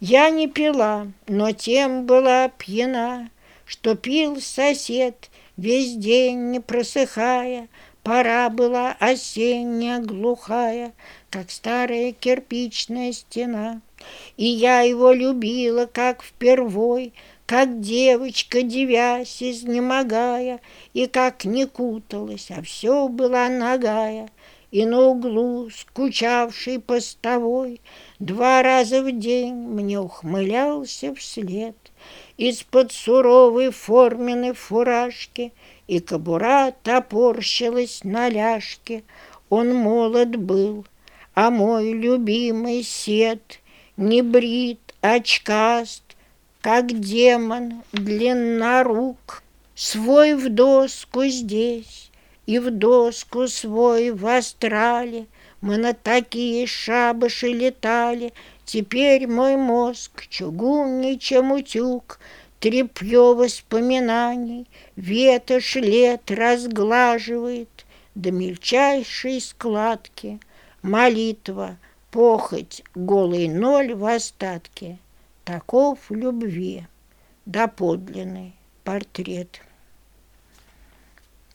Я не пила, но тем была пьяна, что пил сосед весь день не просыхая. Пора была осенняя глухая, как старая кирпичная стена. И я его любила, как впервой, как девочка, девясь, изнемогая, и как не куталась, а все была нагая. И на углу скучавший постовой 2 раза в день мне ухмылялся вслед из-под суровой форменной фуражки, и кобура топорщилась на ляжке. Он молод был, а мой любимый сед не брит, очкаст, как демон длиннорук. Свой в доску здесь и в доску свой в астрале. Мы на такие шабаши летали. Теперь мой мозг чугунней, чем утюг, тряпье воспоминаний ветошь лет разглаживает до мельчайшей складки. Молитва, похоть, голый ноль в остатке. Таков любви доподлинный портрет.